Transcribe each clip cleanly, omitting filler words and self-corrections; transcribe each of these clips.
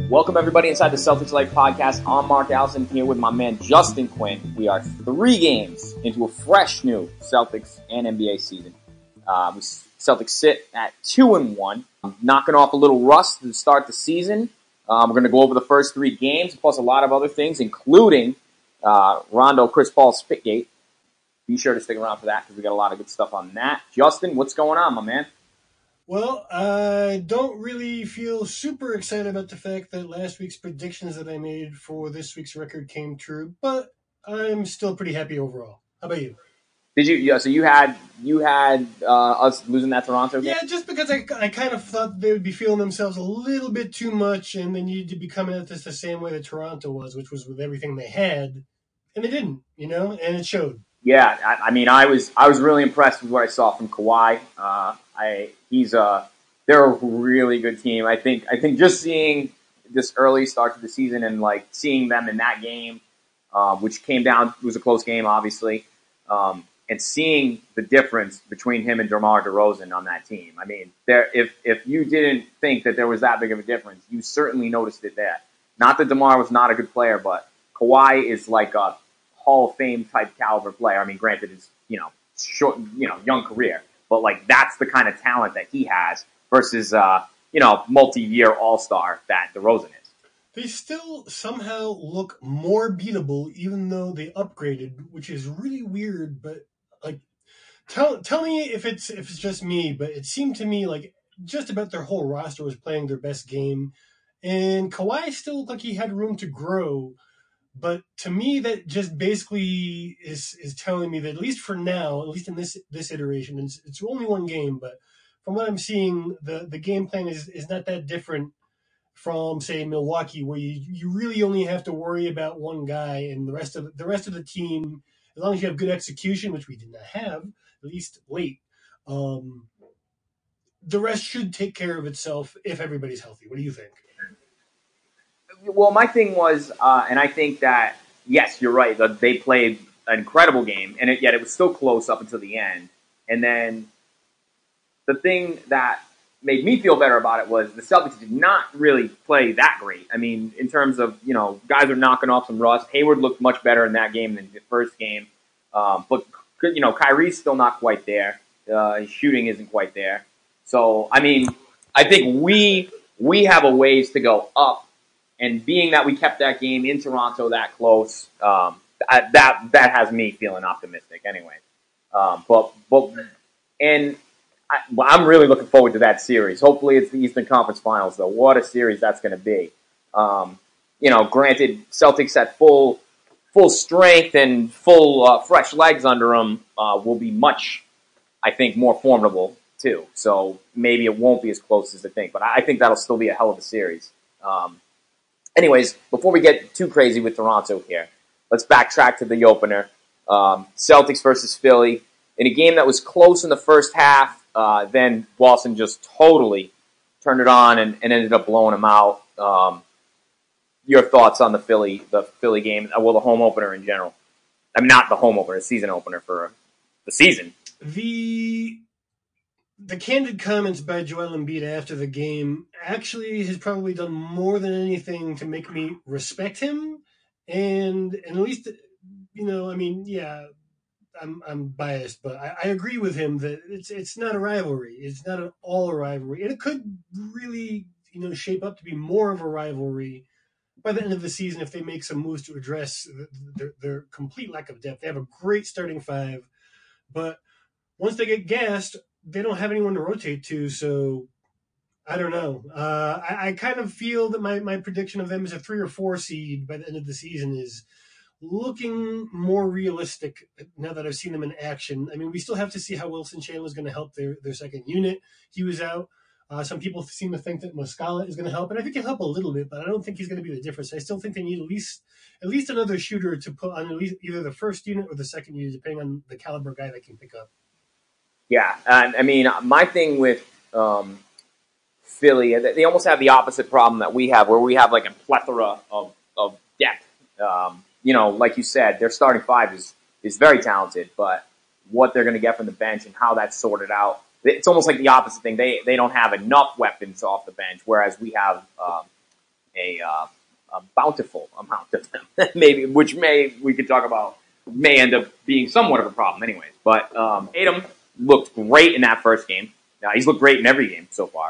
Welcome everybody inside the Celtics Life podcast. I'm Mark Allison here with my man Justin Quinn. We are 3 games into a fresh new Celtics and NBA season. Celtics sit at 2-1, knocking off a little rust to start the season. We're going to go over the first 3 games, plus a lot of other things, including Rondo, Chris Paul, Spitgate. Be sure to stick around for that because we got a lot of good stuff on that. Justin, what's going on, my man? Well, I don't really feel super excited about the fact that last week's predictions that I made for this week's record came true, but I'm still pretty happy overall. How about you? Did you? Yeah. So you had us losing that Toronto game. Yeah, just because I kind of thought they would be feeling themselves a little bit too much, and they needed to be coming at this the same way that Toronto was, which was with everything they had, and they didn't, and it showed. Yeah, I was really impressed with what I saw from Kawhi. They're a really good team. I think just seeing this early start to the season and seeing them in that game, which came down, it was a close game, obviously, and seeing the difference between him and DeMar DeRozan on that team. I mean, if you didn't think that there was that big of a difference, you certainly noticed it there. Not that DeMar was not a good player, but Kawhi is like a Hall of Fame type caliber player. I mean, granted, it's short, young career, but that's the kind of talent that he has versus multi-year all-star that DeRozan is. They still somehow look more beatable, even though they upgraded, which is really weird. But tell me if it's just me, but it seemed to me like just about their whole roster was playing their best game, and Kawhi still looked like he had room to grow. But to me, that just basically is telling me that at least for now, at least in this iteration, it's only 1 game, but from what I'm seeing, the game plan is not that different from, say, Milwaukee, where you really only have to worry about one guy, and the rest of the team, as long as you have good execution, which we did not have, at least late, the rest should take care of itself if everybody's healthy. What do you think? Well, my thing was, and I think that, yes, you're right, that they played an incredible game, and yet it was still close up until the end. And then the thing that made me feel better about it was the Celtics did not really play that great. I mean, in terms of, guys are knocking off some rust. Hayward looked much better in that game than the first game. But, Kyrie's still not quite there. His shooting isn't quite there. So, I mean, I think we have a ways to go up. And being that we kept that game in Toronto that close, that has me feeling optimistic anyway. I'm really looking forward to that series. Hopefully it's the Eastern Conference Finals, though. What a series that's going to be. Granted, Celtics at full strength and full fresh legs under them will be much, I think, more formidable too. So maybe it won't be as close as I think, but I think that'll still be a hell of a series. Anyways, before we get too crazy with Toronto here, let's backtrack to the opener. Celtics versus Philly. In a game that was close in the first half, then Boston just totally turned it on and ended up blowing them out. Your thoughts on the Philly game, well, the home opener in general. I mean, not the home opener, season opener for the season. The candid comments by Joel Embiid after the game actually has probably done more than anything to make me respect him. And at least, I'm biased, but I agree with him that it's not a rivalry. It's not at all a rivalry. And it could really, shape up to be more of a rivalry by the end of the season if they make some moves to address their complete lack of depth. They have a great starting 5, but once they get gassed, they don't have anyone to rotate to, so I don't know. I kind of feel that my prediction of them as a 3 or 4 seed by the end of the season is looking more realistic now that I've seen them in action. I mean, we still have to see how Wilson Chandler is going to help their second unit. He was out. Some people seem to think that Muscala is going to help, and I think he'll help a little bit, but I don't think he's going to be the difference. I still think they need at least another shooter to put on at least either the first unit or the second unit, depending on the caliber guy they can pick up. Yeah, I mean, my thing with Philly, they almost have the opposite problem that we have, where we have a plethora of depth. Like you said, their starting 5 is very talented, but what they're going to get from the bench and how that's sorted out, it's almost like the opposite thing. They don't have enough weapons off the bench, whereas we have a bountiful amount of them, maybe, which we could talk about, may end up being somewhat of a problem anyways. But Tatum looked great in that first game. He's looked great in every game so far.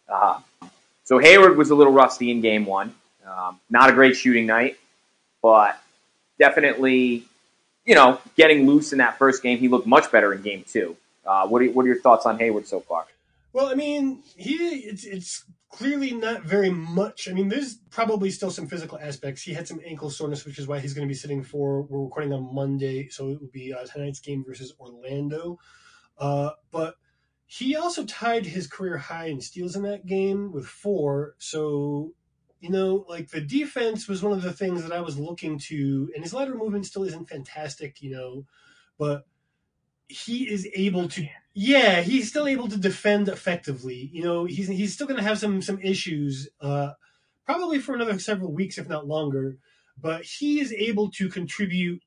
So Hayward was a little rusty in game one. Not a great shooting night, but definitely, getting loose in that first game. He looked much better in game two. What are your thoughts on Hayward so far? Well, I mean, it's clearly not very much. I mean, there's probably still some physical aspects. He had some ankle soreness, which is why he's going to be sitting for. We're recording on Monday, so it will be tonight's game versus Orlando. But he also tied his career high in steals in that game with 4. So, the defense was one of the things that I was looking to, and his lateral movement still isn't fantastic, but he is able to. Yeah, he's still able to defend effectively. He's still going to have some issues, probably for another several weeks, if not longer. But he is able to contribute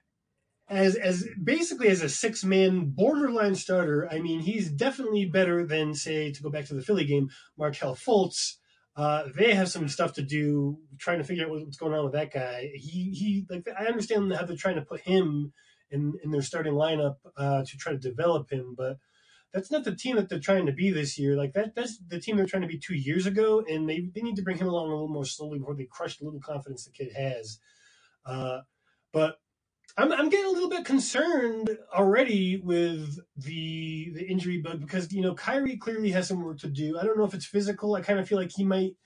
as basically as a 6-man borderline starter. I mean, he's definitely better than, say, to go back to the Philly game, Markelle Fultz. They have some stuff to do trying to figure out what's going on with that guy. I understand how they're trying to put him in their starting lineup to try to develop him, but that's not the team that they're trying to be this year. That's the team they're trying to be 2 years ago, and they need to bring him along a little more slowly before they crush the little confidence the kid has. But I'm getting a little bit concerned already with the injury bug because, Kyrie clearly has some work to do. I don't know if it's physical. I kind of feel like he might,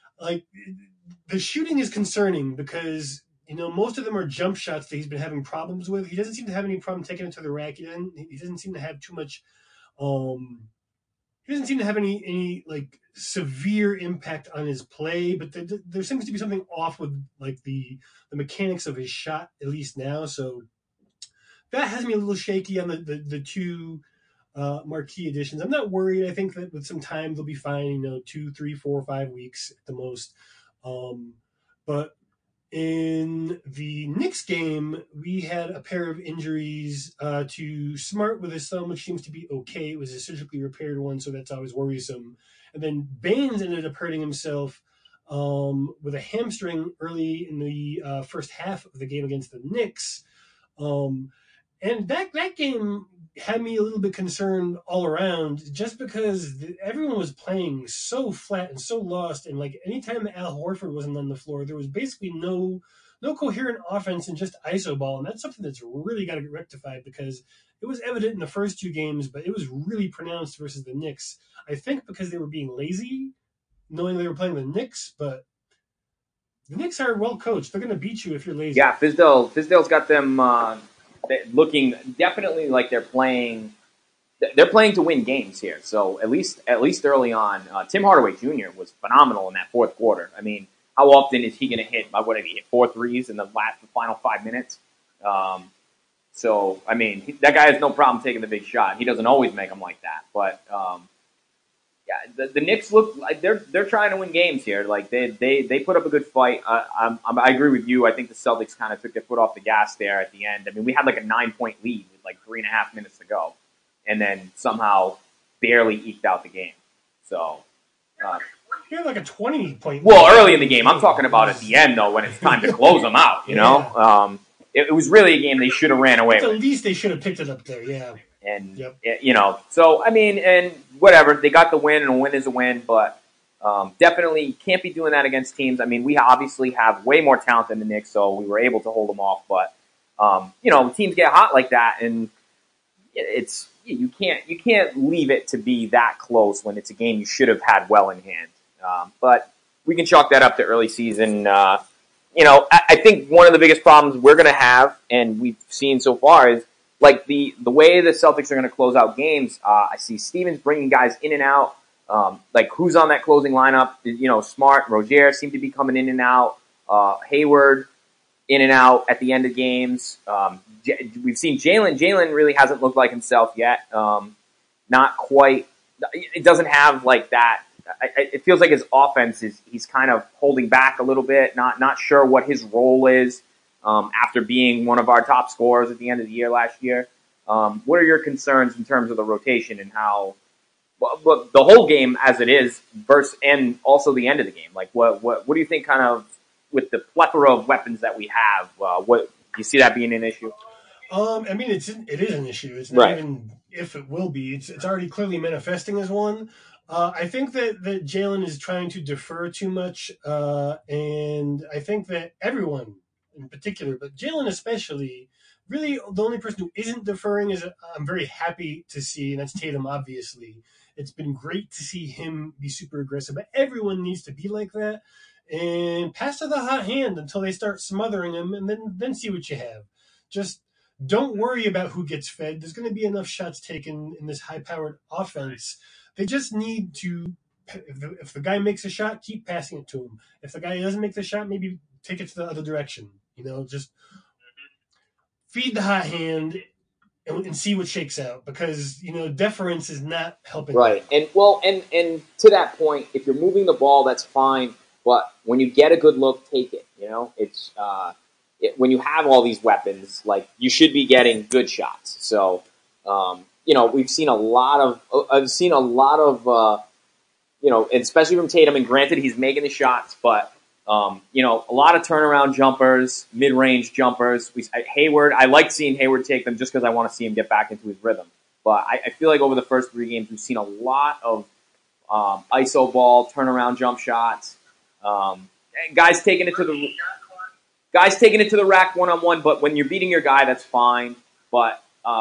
the shooting is concerning because, most of them are jump shots that he's been having problems with. He doesn't seem to have any problem taking it to the rack. He doesn't seem to have too much, he doesn't seem to have any severe impact on his play, but there seems to be something off with the mechanics of his shot, at least now. So that has me a little shaky on the 2 marquee additions. I'm not worried. I think that with some time they'll be fine. 2, 3, 4, 5 weeks at the most. But in the Knicks game, we had a pair of injuries to Smart with his thumb, which seems to be okay. It was a surgically repaired one, so that's always worrisome. And then Baines ended up hurting himself with a hamstring early in the first half of the game against the Knicks. And that game had me a little bit concerned all around just because everyone was playing so flat and so lost. And anytime Al Horford wasn't on the floor, there was basically no coherent offense and just iso ball. And that's something that's really got to get rectified because it was evident in the first 2 games, but it was really pronounced versus the Knicks. I think because they were being lazy, knowing they were playing the Knicks, but the Knicks are well coached. They're going to beat you if you're lazy. Yeah, Fizdale's got them looking definitely like they're playing to win games here. So at least early on, Tim Hardaway Jr. was phenomenal in that fourth quarter. I mean, how often is he going to hit? What did he hit? 4 threes in the final 5 minutes? So I mean, that guy has no problem taking the big shot. He doesn't always make them like that, but yeah, the Knicks look like they're trying to win games here. They put up a good fight. I agree with you. I think the Celtics kind of took their foot off the gas there at the end. I mean, we had a 9-point lead with 3.5 minutes to go, and then somehow barely eked out the game. So you had a 20-point. Well, early in the game, I'm talking about at the end though, when it's time to close them out. You know, it was really a game they should have ran away with. At least they should have picked it up there. Yeah. And, so, I mean, and whatever, they got the win, and a win is a win, but definitely can't be doing that against teams. I mean, we obviously have way more talent than the Knicks, so we were able to hold them off, but, teams get hot like that, and you can't leave it to be that close when it's a game you should have had well in hand. But we can chalk that up to early season. I think one of the biggest problems we're going to have, and we've seen so far, is the way the Celtics are going to close out games. I see Stevens bringing guys in and out. Who's on that closing lineup? Smart, Rozier seem to be coming in and out. Hayward in and out at the end of games. We've seen Jalen. Jalen really hasn't looked like himself yet. Not quite. It doesn't have that. It feels like his offense he's kind of holding back a little bit. Not sure what his role is. After being one of our top scorers at the end of the year last year. What are your concerns in terms of the rotation and how but the whole game as it is, versus and also the end of the game. Like, what do you think? Kind of with the plethora of weapons that we have, what do you see that being an issue? I mean, it is an issue. It's not Right. even if it will be. It's already clearly manifesting as one. I think that Jalen is trying to defer too much, and I think that everyone in particular, but Jalen especially, really the only person who isn't deferring is I'm very happy to see, and that's Tatum. Obviously, it's been great to see him be super aggressive, but everyone needs to be like that and pass to the hot hand until they start smothering him, and then see what you have. Just don't worry about who gets fed. There's going to be enough shots taken in this high-powered offense. They just need to, if the guy makes a shot, keep passing it to him. If the guy doesn't make the shot, maybe take it to the other direction. Just feed the hot hand and see what shakes out, because deference is not helping. Right. And to that point, if you're moving the ball, that's fine. But when you get a good look, take it. It's when you have all these weapons, like, you should be getting good shots. So, we've seen a lot of, I've seen a lot of, especially from Tatum. And granted, he's making the shots, but a lot of turnaround jumpers, mid-range jumpers. Hayward, I like seeing Hayward take them just because I want to see him get back into his rhythm. But I feel like over the first 3 games, we've seen a lot of iso ball, turnaround jump shots, guys taking it to the rack one-on-one. But when you're beating your guy, that's fine. But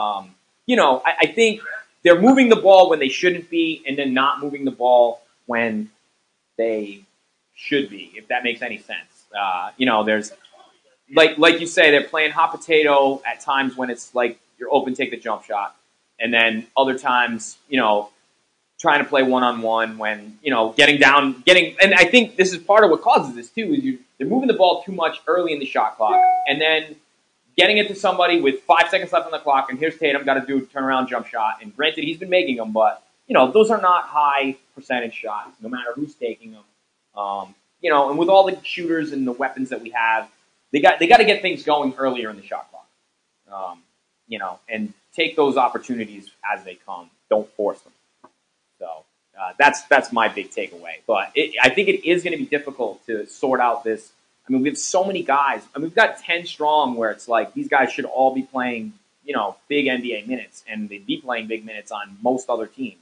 I think they're moving the ball when they shouldn't be, and then not moving the ball when they should be, if that makes any sense. There's like you say, they're playing hot potato at times when it's like you're open, take the jump shot, and then other times, trying to play one-on-one when, getting, and I think this is part of what causes this too, is they're moving the ball too much early in the shot clock, and then getting it to somebody with 5 seconds left on the clock, and here's Tatum, got to do a turnaround jump shot, and granted, he's been making them, but, those are not high percentage shots, no matter who's taking them. And with all the shooters and the weapons that we have, they got to get things going earlier in the shot clock. And take those opportunities as they come. Don't force them. So that's my big takeaway. But I think it is going to be difficult to sort out this. I mean, we have so many guys. I mean, we've got 10 strong where it's like these guys should all be playing, big NBA minutes, and they'd be playing big minutes on most other teams.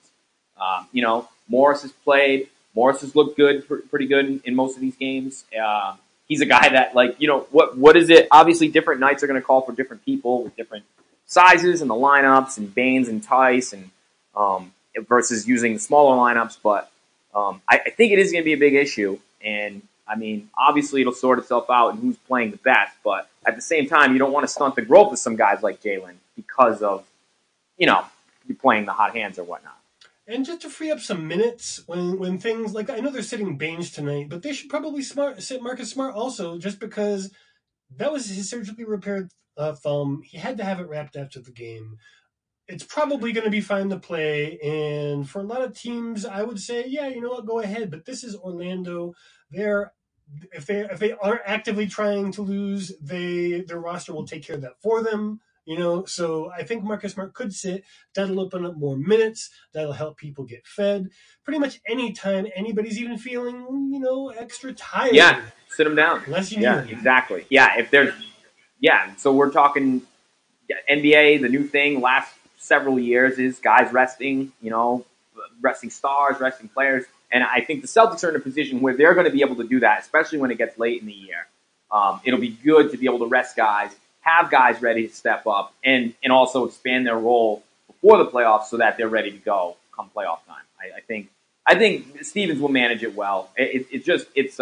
Morris has played. Morris has looked good, pretty good in most of these games. He's a guy that, like, what is it? Obviously, different nights are going to call for different people with different sizes and the lineups, and Baines and Tice, and versus using the smaller lineups. But I think it is going to be a big issue. And, I mean, obviously it'll sort itself out and who's playing the best. But at the same time, you don't want to stunt the growth of some guys like Jalen because of, you're playing the hot hands or whatnot. And just to free up some minutes when things like, I know they're sitting Baines tonight, but they should probably sit Marcus Smart also, just because that was his surgically repaired thumb. He had to have it wrapped after the game. It's probably going to be fine to play, and for a lot of teams, I would say, yeah, you know what, go ahead. But this is Orlando. If they aren't actively trying to lose, their roster will take care of that for them. So I think Marcus Smart could sit. That'll open up more minutes. That'll help people get fed. Pretty much any time anybody's even feeling, extra tired. Yeah, sit them down. Unless you need them. Exactly. Yeah, so we're talking NBA, the new thing last several years is guys resting, resting stars, resting players. And I think the Celtics are in a position where they're going to be able to do that, especially when it gets late in the year. It'll be good to be able to rest guys, have guys ready to step up, and also expand their role before the playoffs so that they're ready to go come playoff time. I think Stevens will manage it well. It's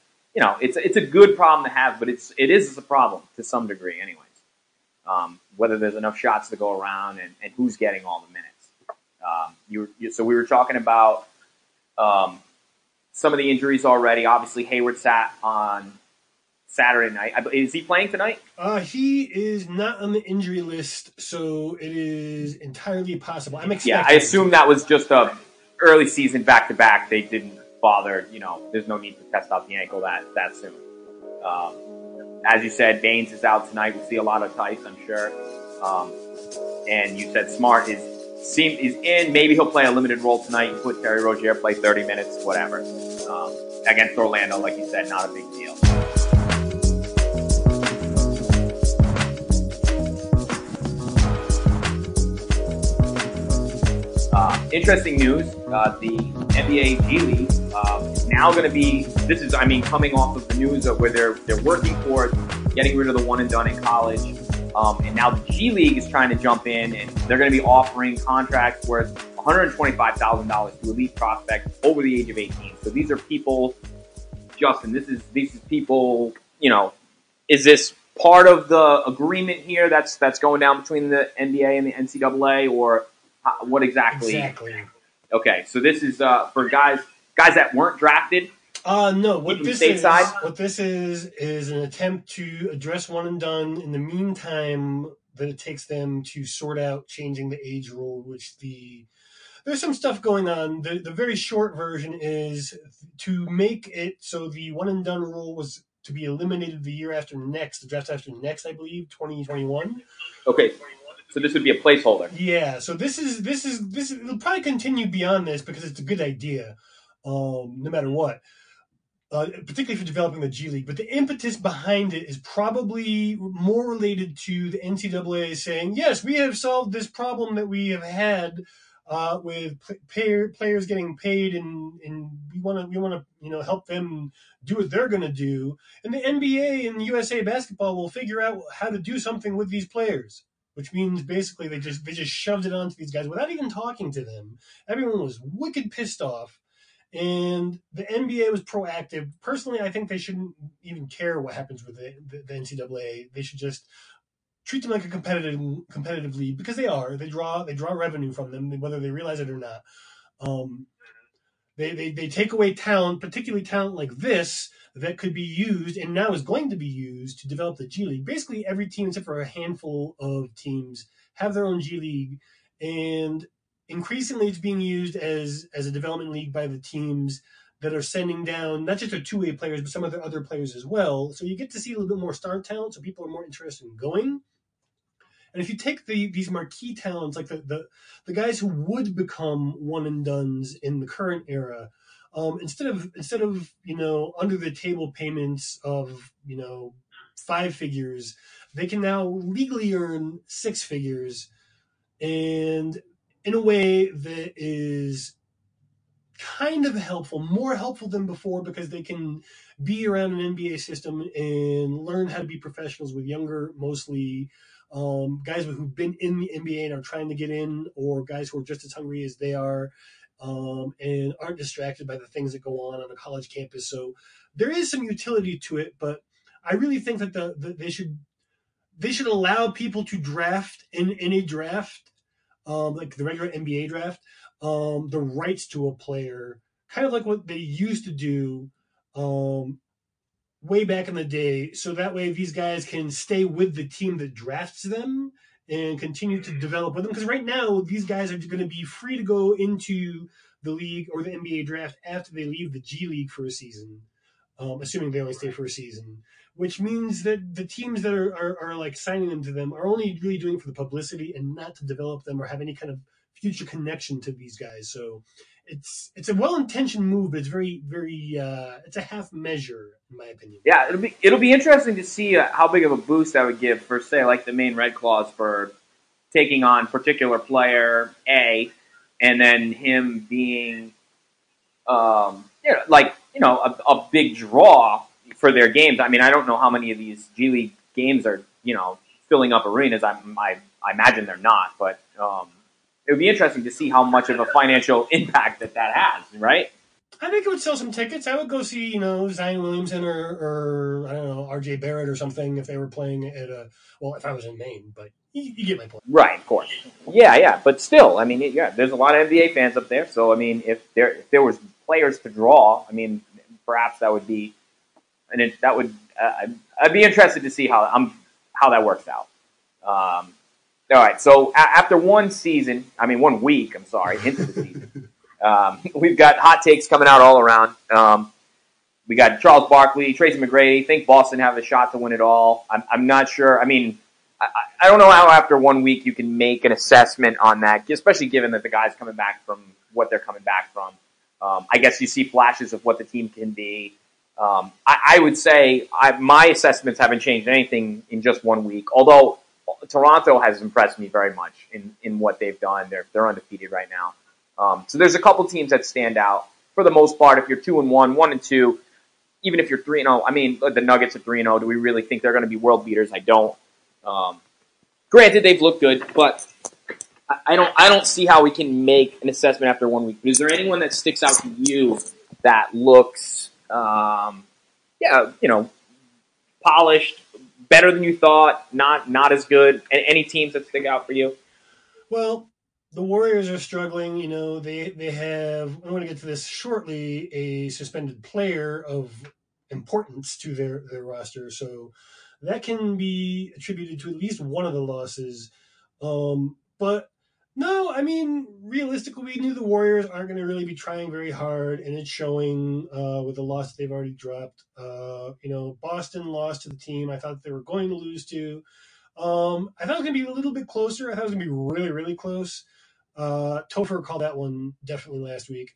a good problem to have, but it is a problem to some degree, anyways. Whether there's enough shots to go around and who's getting all the minutes. So we were talking about some of the injuries already. Obviously, Hayward sat on Saturday night. Is he playing tonight? He is not on the injury list, so it is entirely possible. I'm expecting. Yeah, I assume that was just a early season back-to-back. They didn't bother. There's no need to test out the ankle that soon. As you said, Baines is out tonight. We'll see a lot of Tice, I'm sure. And you said Smart is He's in. Maybe he'll play a limited role tonight. You put Terry Rozier, play 30 minutes, whatever. Against Orlando, like you said, not a big deal. Interesting news, the NBA G League is now going to be, coming off of the news of where they're working towards getting rid of the one and done in college. And now the G League is trying to jump in, and they're going to be offering contracts worth $125,000 to elite prospects over the age of 18. So these are people, Justin, these is people, is this part of the agreement here that's going down between the NBA and the NCAA, or what exactly? Exactly. Okay, so this is for guys that weren't drafted. No. What this is an attempt to address one and done in the meantime that it takes them to sort out changing the age rule, which there's some stuff going on. The very short version is to make it so the one and done rule was to be eliminated the year after next, the draft after next, I believe, 2021. Okay. So this would be a placeholder. Yeah. So this it'll probably continue beyond this because it's a good idea, no matter what. Particularly for developing the G League. But the impetus behind it is probably more related to the NCAA saying, yes, we have solved this problem that we have had with players getting paid, and we want to help them do what they're going to do. And the NBA and USA Basketball will figure out how to do something with these players, which means basically they just shoved it onto these guys without even talking to them. Everyone was wicked pissed off. And the NBA was proactive. Personally, I think they shouldn't even care what happens with the NCAA. They should just treat them like a competitive league, because they are. They draw revenue from them, whether they realize it or not. They take away talent, particularly talent like this, that could be used and now is going to be used to develop the G League. Basically, every team except for a handful of teams have their own G League, and increasingly it's being used as a development league by the teams that are sending down not just their two-way players, but some of their other players as well. So you get to see a little bit more star talent, so people are more interested in going. And if you take these marquee talents, like the guys who would become one and dones in the current era, instead of under the table payments of 5 figures, they can now legally earn 6 figures, and in a way that is kind of helpful, more helpful than before, because they can be around an NBA system and learn how to be professionals with younger, mostly guys who've been in the NBA and are trying to get in, or guys who are just as hungry as they are, and aren't distracted by the things that go on a college campus. So there is some utility to it, but I really think that they should allow people to draft in a draft, like the regular NBA draft, the rights to a player, kind of like what they used to do way back in the day. So that way these guys can stay with the team that drafts them and continue to develop with them. Because right now, these guys are going to be free to go into the league or the NBA draft after they leave the G League for a season, assuming they only stay for a season. Which means that the teams that are like signing them to them are only really doing it for the publicity and not to develop them or have any kind of future connection to these guys. So it's a well-intentioned move, but it's very, very it's a half measure in my opinion. Yeah, it'll be interesting to see how big of a boost that would give for, say, like the Maine Red Claws for taking on particular player A, and then him being a big draw for their games. I mean, I don't know how many of these G League games are, filling up arenas. I imagine they're not, but it would be interesting to see how much of a financial impact that has, right? I think it would sell some tickets. I would go see, Zion Williamson or I don't know, RJ Barrett or something if they were playing at if I was in Maine, but you get my point. Right, of course. Yeah, but still, I mean, there's a lot of NBA fans up there, so I mean, if there was players to draw, I mean, perhaps that would be. And I'd be interested to see how that works out. All right, so after 1 week, into the season, we've got hot takes coming out all around. We got Charles Barkley, Tracy McGrady. Think Boston have a shot to win it all. I'm not sure. I mean, I don't know how after 1 week you can make an assessment on that, especially given that the guy's coming back from what they're coming back from. I guess you see flashes of what the team can be. I would say my assessments haven't changed anything in just 1 week, although Toronto has impressed me very much in what they've done. They're undefeated right now. So there's a couple teams that stand out. For the most part, if you're 2-1, 1-2, even if you're 3-0, I mean, the Nuggets are 3-0. Do we really think they're going to be world beaters? I don't. Granted, they've looked good, but I don't see how we can make an assessment after 1 week. But is there anyone that sticks out to you that looks, polished, better than you thought, not as good? Any teams that stick out for you? Well, the Warriors are struggling. They have, I'm going to get to this shortly, a suspended player of importance to their roster. So that can be attributed to at least one of the losses. But no, I mean, realistically, we knew the Warriors aren't going to really be trying very hard, and it's showing with the loss that they've already dropped. Boston lost to the team I thought they were going to lose to. I thought it was going to be a little bit closer. I thought it was going to be really, really close. Topher called that one definitely last week.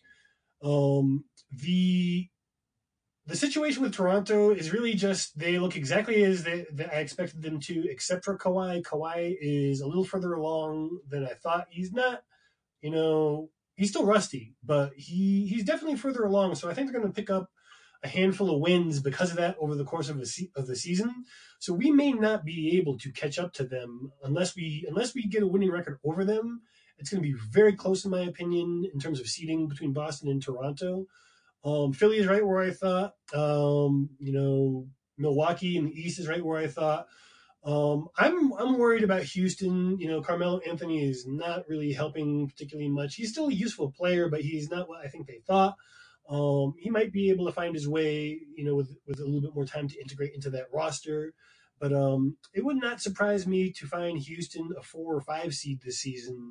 The situation with Toronto is really just they look exactly as I expected them to, except for Kawhi. Kawhi is a little further along than I thought. He's not, he's still rusty, but he's definitely further along. So I think they're going to pick up a handful of wins because of that over the course of the season. So we may not be able to catch up to them unless we get a winning record over them. It's going to be very close, in my opinion, in terms of seeding between Boston and Toronto. Philly is right where I thought. Milwaukee in the East is right where I thought. I'm worried about Houston. Carmelo Anthony is not really helping particularly much. He's still a useful player, but he's not what I think they thought. He might be able to find his way, with a little bit more time to integrate into that roster. But it would not surprise me to find Houston a 4 or 5 seed this season.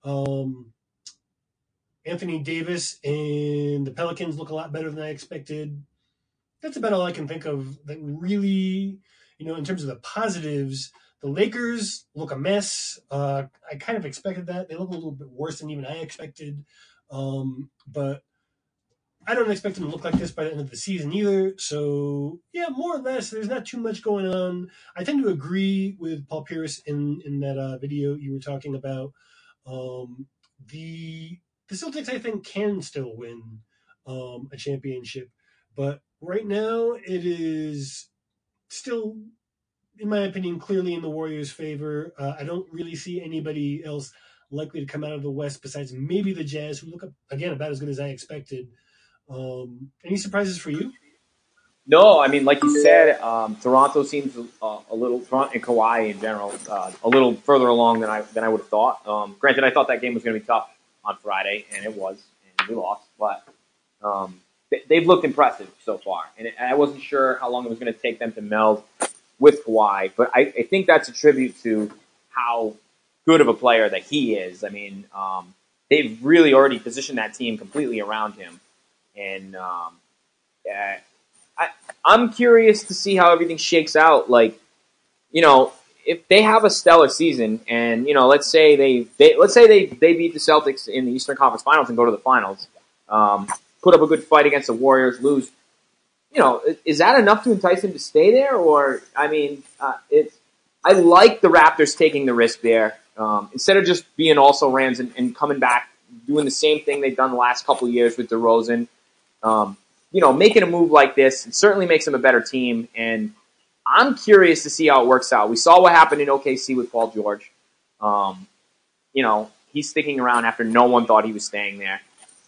Anthony Davis and the Pelicans look a lot better than I expected. That's about all I can think of that really, in terms of the positives. The Lakers look a mess. I kind of expected that. They look a little bit worse than even I expected. But I don't expect them to look like this by the end of the season either. So, yeah, more or less, there's not too much going on. I tend to agree with Paul Pierce in that video you were talking about. The Celtics, I think, can still win a championship. But right now, it is still, in my opinion, clearly in the Warriors' favor. I don't really see anybody else likely to come out of the West besides maybe the Jazz, who look, again, about as good as I expected. Any surprises for you? No, I mean, like you said, Toronto seems a little, Toronto and Kawhi in general, a little further along than I would have thought. Granted, I thought that game was going to be tough on Friday, and it was, and we lost. But they've looked impressive so far, and I wasn't sure how long it was going to take them to meld with Kawhi. But I think that's a tribute to how good of a player that he is. I mean, they've really already positioned that team completely around him, and I'm curious to see how everything shakes out. Like, if they have a stellar season, and let's say they beat the Celtics in the Eastern Conference Finals and go to the finals, put up a good fight against the Warriors, lose. Is that enough to entice him to stay there? Or I mean, I like the Raptors taking the risk there instead of just being also Rams and coming back doing the same thing they've done the last couple of years with DeRozan. Making a move like this, it certainly makes them a better team, and I'm curious to see how it works out. We saw what happened in OKC with Paul George. He's sticking around after no one thought he was staying there.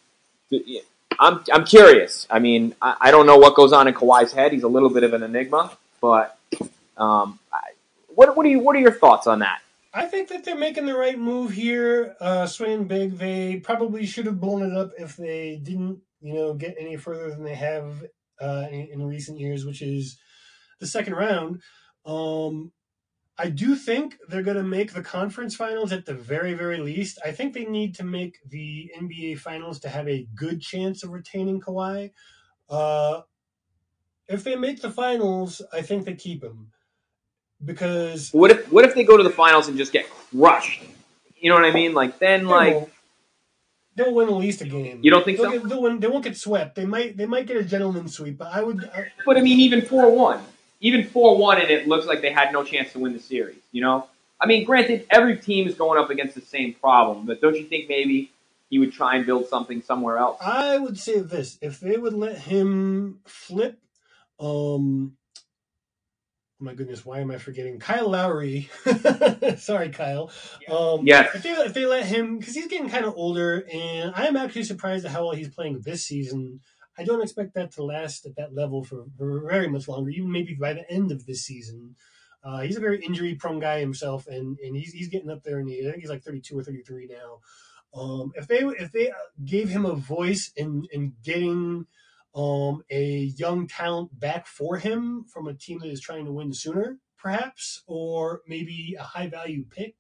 I'm curious. I mean, I don't know what goes on in Kawhi's head. He's a little bit of an enigma, but what are your thoughts on that? I think that they're making the right move here, swinging big. They probably should have blown it up if they didn't, get any further than they have in recent years, which is the second round. I do think they're going to make the conference finals at the very, very least. I think they need to make the NBA finals to have a good chance of retaining Kawhi. If they make the finals, I think they keep him. because What if they go to the finals and just get crushed? You know what I mean? Like then, like they'll win at least a game. You don't think so? They'll win. They won't get swept. They might get a gentleman's sweep, but But I mean, even 4-1, and it looks like they had no chance to win the series. You know, I mean, granted, every team is going up against the same problem, but don't you think maybe he would try and build something somewhere else? I would say this: if they would let him flip, oh my goodness, why am I forgetting Kyle Lowry? Sorry, Kyle. Yes. If they let him, because he's getting kind of older, and I am actually surprised at how well he's playing this season. I don't expect that to last at that level for very much longer, even maybe by the end of this season. He's a very injury-prone guy himself, and he's getting up there, and I think he's like 32 or 33 now. If they gave him a voice in getting a young talent back for him from a team that is trying to win sooner, perhaps, or maybe a high value pick,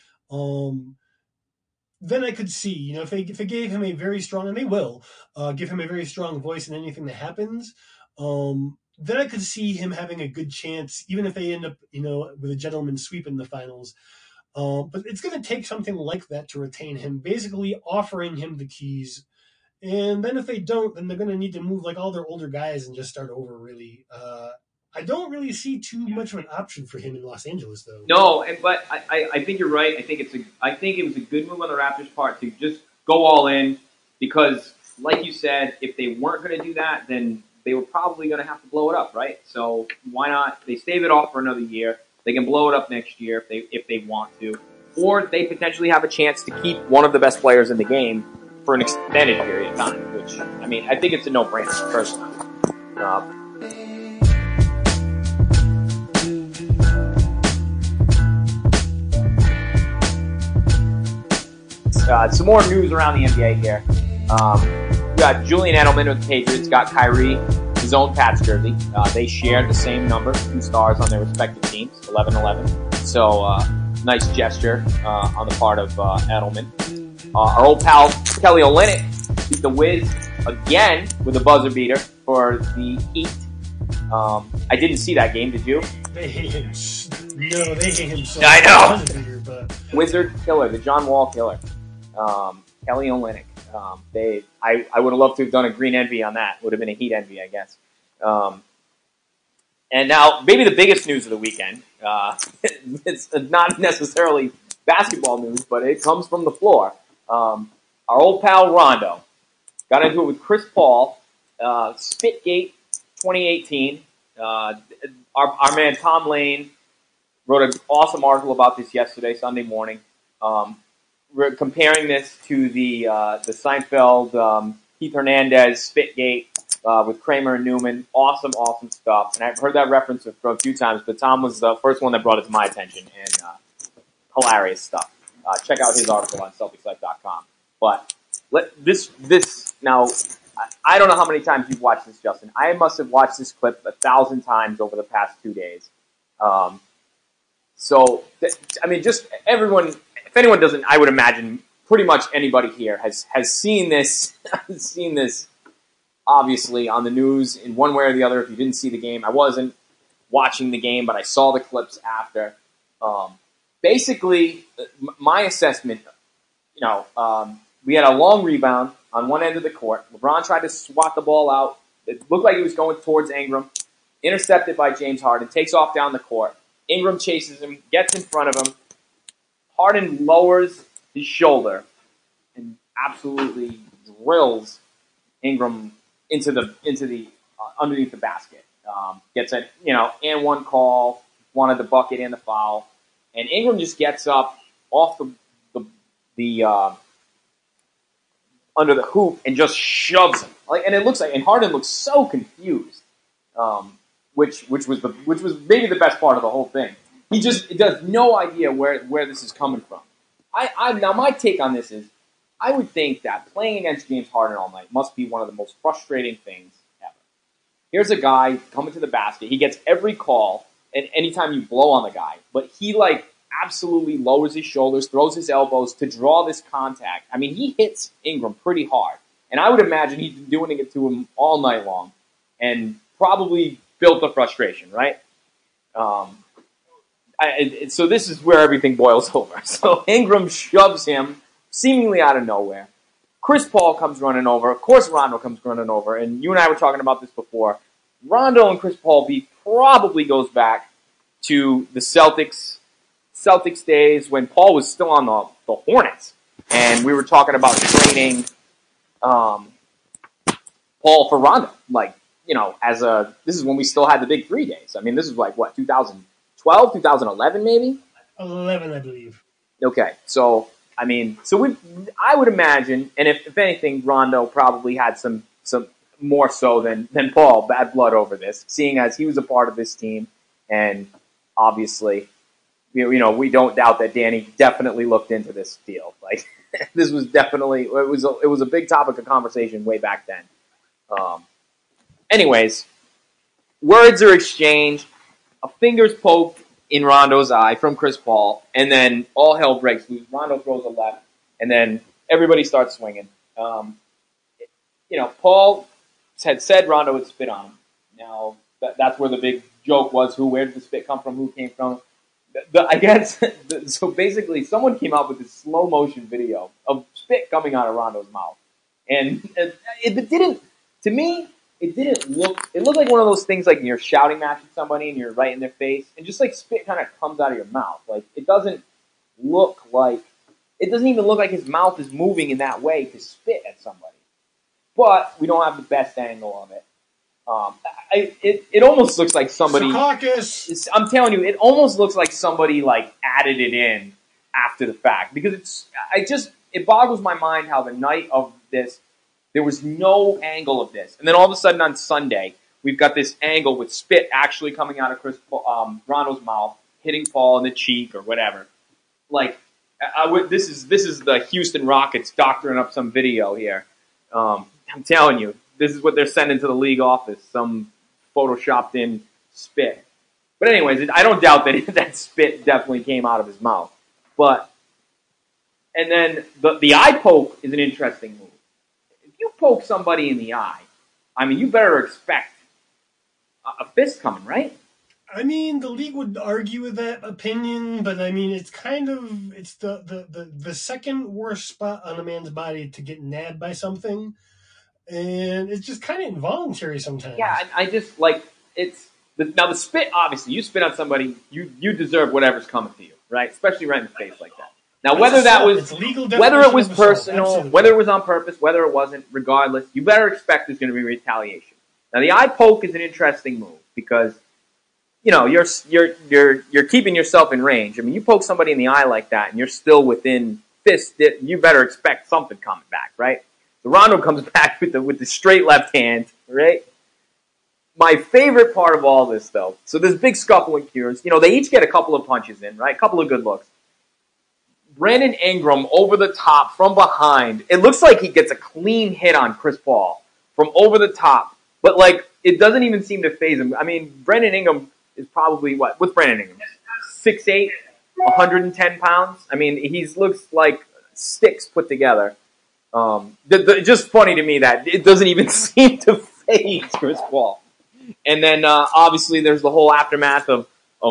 then I could see, if they gave him a very strong, and they will give him a very strong voice in anything that happens, then I could see him having a good chance, even if they end up, with a gentleman's sweep in the finals. But it's going to take something like that to retain him, basically offering him the keys. And then if they don't, then they're going to need to move like all their older guys and just start over, really. I don't really see too much of an option for him in Los Angeles, though. No, but I think you're right. I think it was a good move on the Raptors' part to just go all in because, like you said, if they weren't going to do that, then they were probably going to have to blow it up, right? So why not? They stave it off for another year. They can blow it up next year if they want to, or they potentially have a chance to keep one of the best players in the game for an extended period of time. Which I think it's a no-brainer personally. Some more news around the NBA here. We got Julian Edelman with the Patriots, got Kyrie, his own Pats jersey. They shared the same number, 2 stars on their respective teams, 11-11. So, nice gesture on the part of Edelman. Our old pal, Kelly Olynyk, beat the Wiz again with a buzzer beater for the Heat. I didn't see that game, did you? They hate him. No, they hate him so I know. Beater, but... Wizard killer, the John Wall killer. Kelly Olynyk. I would have loved to have done a green envy on that. Would have been a Heat envy, I guess. And now, maybe the biggest news of the weekend. It's not necessarily basketball news, but it comes from the floor. Our old pal Rondo got into it with Chris Paul. Spitgate 2018. Our man Tom Lane wrote an awesome article about this yesterday, Sunday morning. We're comparing this to the Seinfeld Keith Hernandez Spitgate with Kramer and Newman. Awesome stuff. And I've heard that reference a few times, but Tom was the first one that brought it to my attention. And hilarious stuff. Check out his article on CelticsLife.com. But this now, I don't know how many times you've watched this, Justin. I must have watched this clip 1,000 times over the past 2 days. Just everyone. If anyone doesn't, I would imagine pretty much anybody here has seen this, seen this obviously on the news in one way or the other. If you didn't see the game, I wasn't watching the game, but I saw the clips after. Basically, my assessment, we had a long rebound on one end of the court. LeBron tried to swat the ball out. It looked like he was going towards Ingram. Intercepted by James Harden. Takes off down the court. Ingram chases him, gets in front of him. Harden lowers his shoulder and absolutely drills Ingram into the underneath the basket. Gets a and one call, wanted the bucket and the foul, and Ingram just gets up off the under the hoop and just shoves him. And Harden looks so confused, which was maybe the best part of the whole thing. He just does no idea where this is coming from. Now my take on this is, I would think that playing against James Harden all night must be one of the most frustrating things ever. Here's a guy coming to the basket. He gets every call, and anytime you blow on the guy, but he absolutely lowers his shoulders, throws his elbows to draw this contact. I mean, he hits Ingram pretty hard, and I would imagine he's been doing it to him all night long, and probably built the frustration, right? So this is where everything boils over. So Ingram shoves him seemingly out of nowhere. Chris Paul comes running over. Of course, Rondo comes running over. And you and I were talking about this before. Rondo and Chris Paul beef probably goes back to the Celtics days when Paul was still on the Hornets. And we were talking about trading Paul for Rondo. Like, this is when we still had the Big 3 days. I mean, this is like, what, 2012, 2011 maybe? 11, I believe. Okay, so, I mean, I would imagine, and if anything, Rondo probably had some more so than Paul, bad blood over this, seeing as he was a part of this team, and obviously, we don't doubt that Danny definitely looked into this deal. Like, this was definitely, it was a big topic of conversation way back then. Anyways, words are exchanged, a finger's poked in Rondo's eye from Chris Paul, and then all hell breaks loose. Rondo throws a left, and then everybody starts swinging. Paul had said Rondo would spit on him. Now, that's where the big joke was, where did the spit come from, who came from. So basically, someone came out with this slow motion video of spit coming out of Rondo's mouth. And it didn't, to me, it looked like one of those things like you're shouting match at somebody and you're right in their face, and just like spit kind of comes out of your mouth. Like, it doesn't even look like his mouth is moving in that way to spit at somebody. But we don't have the best angle of it. It almost looks like somebody. Secaucus. I'm telling you, it almost looks like somebody like added it in after the fact, because it boggles my mind how the night of this there was no angle of this, and then all of a sudden on Sunday we've got this angle with spit actually coming out of Rondo's mouth, hitting Paul in the cheek or whatever. Like, this is the Houston Rockets doctoring up some video here. I'm telling you, this is what they're sending to the league office, some photoshopped in spit. But anyways, I don't doubt that that spit definitely came out of his mouth. And then the eye poke is an interesting move. If you poke somebody in the eye, I mean, you better expect a fist coming, right? I mean, the league would argue with that opinion, but I mean, it's the second worst spot on a man's body to get nabbed by something. And it's just kind of involuntary sometimes. Yeah, I just, like, now the spit, obviously, you spit on somebody, you deserve whatever's coming to you, right? Especially right in the face like that. Now, whether it was personal, whether it was on purpose, whether it wasn't, regardless, you better expect there's going to be retaliation. Now, the eye poke is an interesting move because, you're keeping yourself in range. I mean, you poke somebody in the eye like that and you're still within fist, you better expect something coming back, right? The Rondo comes back with the straight left hand, right? My favorite part of all this, though, so this big scuffle and cures, they each get a couple of punches in, right? A couple of good looks. Brandon Ingram over the top from behind. It looks like he gets a clean hit on Chris Paul from over the top, but like it doesn't even seem to faze him. I mean, Brandon Ingram is probably what's Brandon Ingram? 6'8", 110 pounds. I mean, he looks like sticks put together. Just funny to me that it doesn't even seem to faze Chris Paul. And then obviously there's the whole aftermath of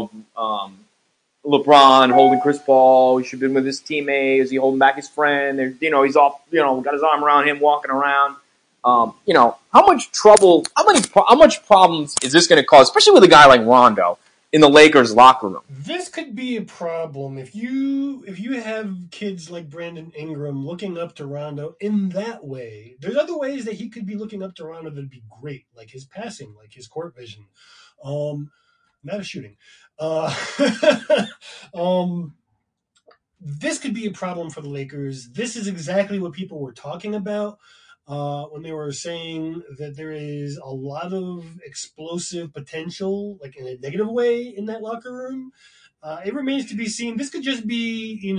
LeBron holding Chris Paul. He should have been with his teammate. Is he holding back his friend? He's off. Got his arm around him, walking around. How much problems is this going to cause, especially with a guy like Rondo in the Lakers locker room? This could be a problem if you have kids like Brandon Ingram looking up to Rondo in that way. There's other ways that he could be looking up to Rondo that'd be great, like his passing, like his court vision, not a shooting. This could be a problem for the Lakers. This is exactly what people were talking about when they were saying that there is a lot of explosive potential, like in a negative way, in that locker room. It remains to be seen. This could just be,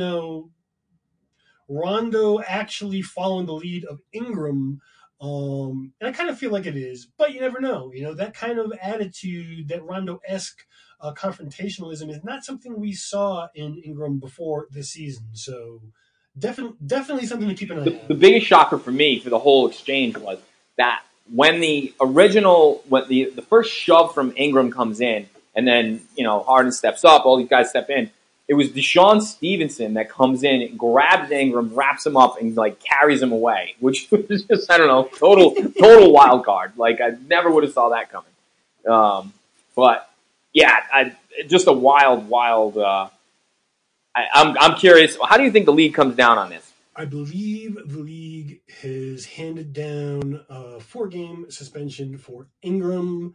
Rondo actually following the lead of Ingram. And I kind of feel like it is, but you never know. That kind of attitude, that Rondo-esque confrontationalism is not something we saw in Ingram before this season. So definitely something to keep an eye on. The biggest shocker for me for the whole exchange was that when the first shove from Ingram comes in, And then, Harden steps up, all these guys step in. It was Deshaun Stevenson that comes in, grabs Ingram, wraps him up, and like carries him away, which was just, I don't know, total wild card. Like, I never would have saw that coming. But yeah, just a wild. I'm curious. How do you think the league comes down on this? I believe the league has handed down a 4-game suspension for Ingram,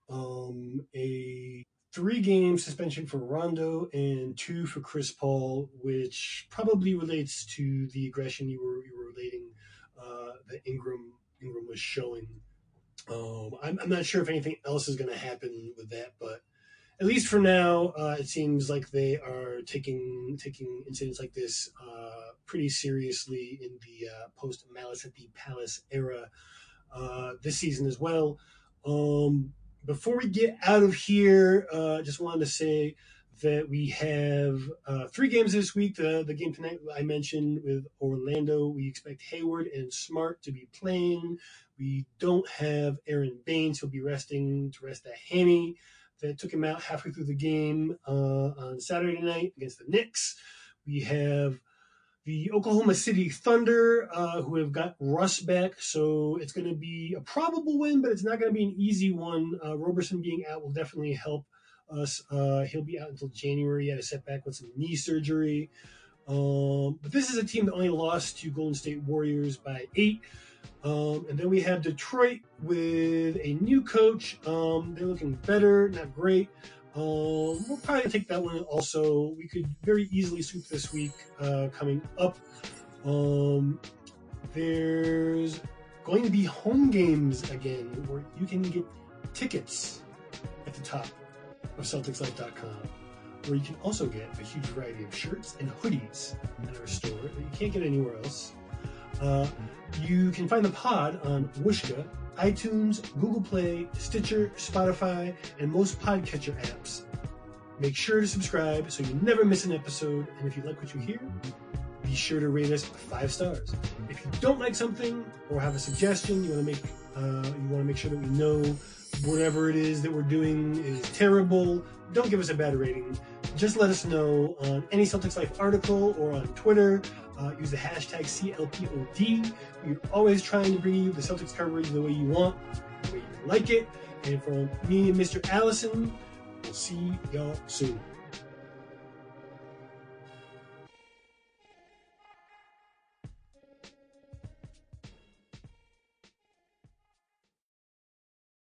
a 3-game suspension for Rondo, and 2 for Chris Paul, which probably relates to the aggression you were relating that Ingram was showing. I'm not sure if anything else is going to happen with that, but at least for now, it seems like they are taking incidents like this pretty seriously in the post Malice at the Palace era this season as well. Before we get out of here, just wanted to say that we have 3 games this week. The game tonight I mentioned with Orlando, we expect Hayward and Smart to be playing. We don't have Aaron Baines. He'll be resting to rest that hammy that took him out halfway through the game on Saturday night against the Knicks. We have the Oklahoma City Thunder, who have got Russ back, so it's going to be a probable win, but it's not going to be an easy one. Roberson being out will definitely help us. He'll be out until January. He had a setback with some knee surgery. But this is a team that only lost to Golden State Warriors by 8. And then we have Detroit with a new coach. They're looking better, not great. We'll probably take that one also. We could very easily sweep this week coming up. There's going to be home games again where you can get tickets at the top of CelticsLife.com, where you can also get a huge variety of shirts and hoodies at our store that you can't get anywhere else. You can find the pod on Whooshkaa, iTunes, Google Play, Stitcher, Spotify, and most podcatcher apps. Make sure to subscribe so you never miss an episode. And if you like what you hear, be sure to rate us 5 stars. If you don't like something or have a suggestion, you want to make sure that we know whatever it is that we're doing is terrible, don't give us a bad rating. Just let us know on any Celtics Life article or on Twitter. Use the hashtag CLPOD. We're always trying to bring you the Celtics coverage the way you want, the way you like it. And from me and Mr. Allison, we'll see y'all soon.